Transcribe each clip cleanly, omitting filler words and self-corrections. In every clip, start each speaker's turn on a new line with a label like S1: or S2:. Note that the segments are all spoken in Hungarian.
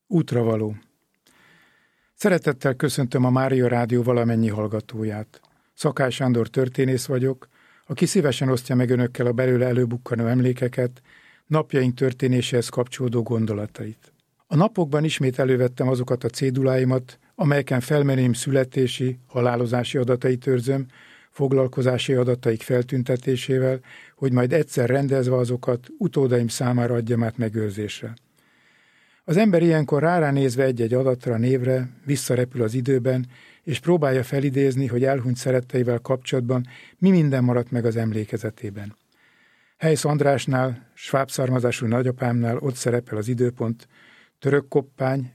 S1: Útravaló. Szeretettel köszöntöm a Mária Rádió valamennyi hallgatóját. Szakály Sándor történész vagyok, aki szívesen osztja meg önökkel a belőle előbukkanó emlékeket, napjaink történéséhez kapcsolódó gondolatait. A napokban ismét elővettem azokat a céduláimat, amelyeken felmenőim születési, halálozási adatait őrzöm, foglalkozási adataik feltüntetésével, hogy majd egyszer rendezve azokat utódaim számára adjam át megőrzésre. Az ember ilyenkor ránézve egy-egy adatra, névre visszarepül az időben, és próbálja felidézni, hogy elhunyt szeretteivel kapcsolatban mi minden maradt meg az emlékezetében. Helysz Andrásnál, sváb származású nagyapámnál ott szerepel az időpont, Törökkoppány,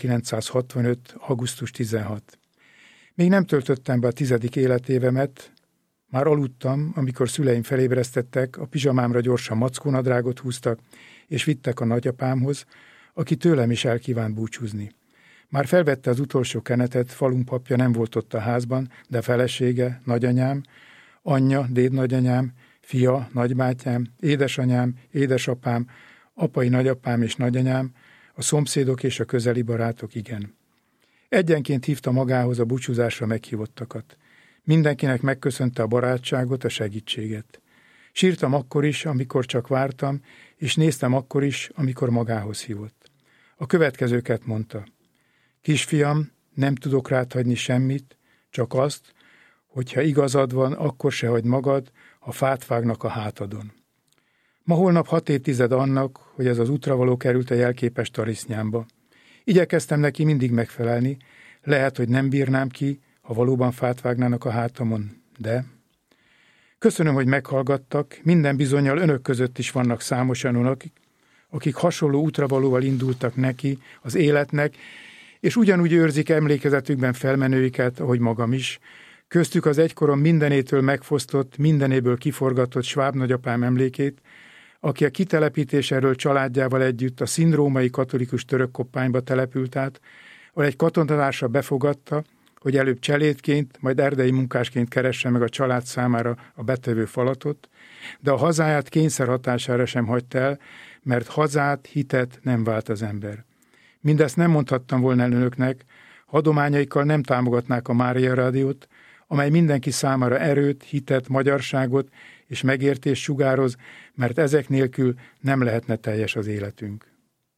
S1: 1965. augusztus 16. Még nem töltöttem be a 10. életévemet, már aludtam, amikor szüleim felébresztettek, a pizsamámra gyorsan mackónadrágot húztak, és vittek a nagyapámhoz, aki tőlem is elkívánt búcsúzni. Már felvette az utolsó kenetet, falunk papja nem volt ott a házban, de felesége, nagyanyám, anyja, dédnagyanyám, fia, nagybátyám, édesanyám, édesapám, apai nagyapám és nagyanyám, a szomszédok és a közeli barátok igen. Egyenként hívta magához a búcsúzásra meghívottakat. Mindenkinek megköszönte a barátságot, a segítséget. Sírtam akkor is, amikor csak vártam, és néztem akkor is, amikor magához hívott. A következőket mondta. Kisfiam, nem tudok rád hagyni semmit, csak azt, hogyha igazad van, akkor se hagyd magad, ha fát vágnak a hátadon. Ma-holnap 6 évtized annak, hogy ez az útravaló került a jelképes tarisznyámba. Igyekeztem neki mindig megfelelni, lehet, hogy nem bírnám ki, ha valóban fát vágnának a hátamon, de... Köszönöm, hogy meghallgattak, minden bizonnyal önök között is vannak számosan akik hasonló útravalóval indultak neki az életnek, és ugyanúgy őrzik emlékezetükben felmenőiket, ahogy magam is. Köztük az egykoron mindenétől megfosztott, mindenéből kiforgatott sváb nagyapám emlékét, aki a kitelepítés erről családjával együtt a szindrómai katolikus Törökkoppányba települt át, ahol egy katonatársa befogadta, hogy előbb cselédként, majd erdei munkásként keresse meg a család számára a betevő falatot, de a hazáját kényszer hatására sem hagyta el, mert hazát, hitet nem vált az ember. Mindezt nem mondhattam volna el önöknek, adományaikkal nem támogatnák a Mária Rádiót, amely mindenki számára erőt, hitet, magyarságot és megértést sugároz, mert ezek nélkül nem lehetne teljes az életünk.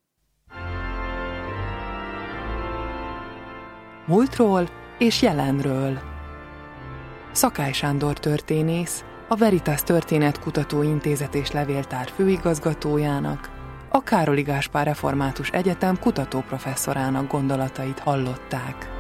S2: Múltról és jelenről. Szakály Sándor történész, a Veritas Történetkutató Intézet és Levéltár főigazgatójának, a Károli Gáspár Református Egyetem kutatóprofesszorának gondolatait hallották.